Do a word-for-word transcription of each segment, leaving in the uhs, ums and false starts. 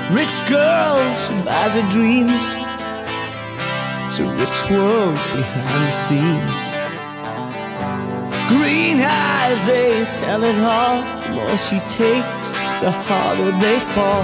Rich girls who buys her dreams. It's a rich world behind the scenes. Green eyes, they tell it all. The more she takes, the harder they fall.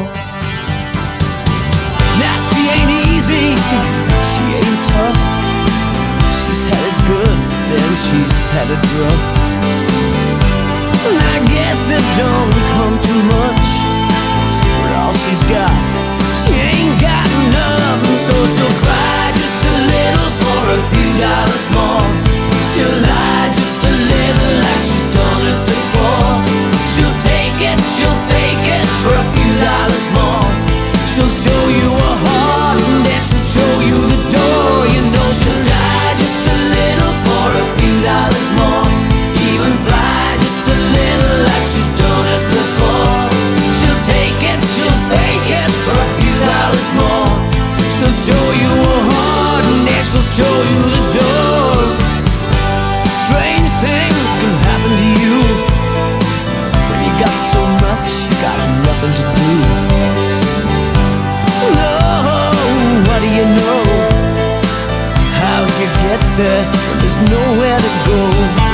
Now she ain't easy, she ain't tough. She's had it good, then she's had it rough. And I guess it don't come too much, but all she's got, she ain't got nothing. So she'll cry just a little for a few dollars more. She'll lie just a little like she's done it before. She'll take it, she'll fake it for a few dollars more. She'll show you a heart and then she'll show you the door. You know she'll lie just a little for a few dollars more. Even fly just a little like she's done it before. She'll take it, she'll fake it for a few dollars more. She'll show you a heart and then she'll show you the door. Strange things can happen to you when you got so much, you got nothing to do. No, what do you know? How'd you get there when there's nowhere to go?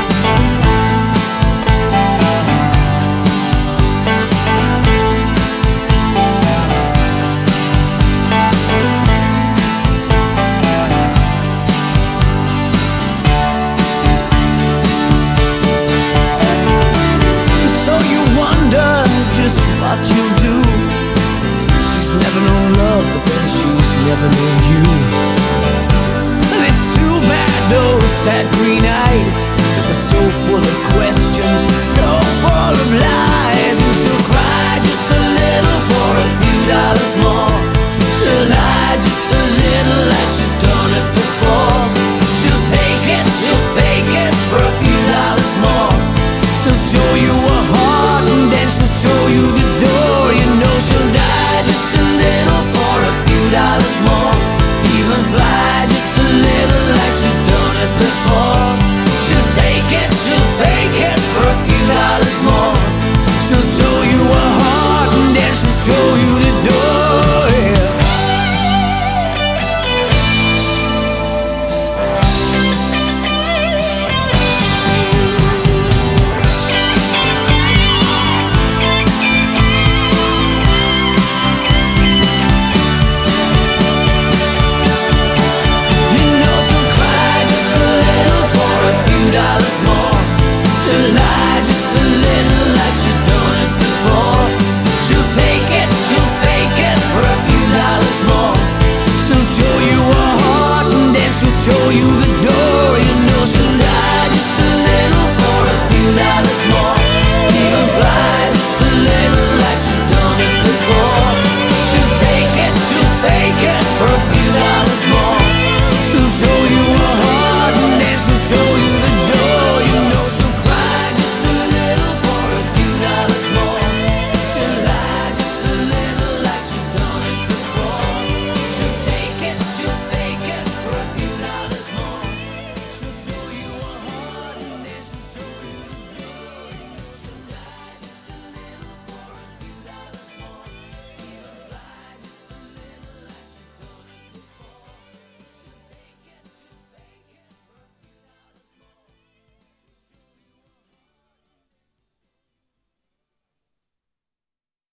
What you'll do. She's never known love, but then she's never known you. And it's too bad those sad green eyes that were so full of questions, so full of lies. And she'll cry just a little for a few dollars more. She'll lie just a little like she's done it before. She'll take it, she'll fake it for a few dollars more. She'll show you a heart and then she'll show you the door. You know she'll die just a little for a few dollars more. Even fly just a little like she's done it before. She'll take it, she'll fake it for a few dollars more. She'll show you a heart and then she'll show you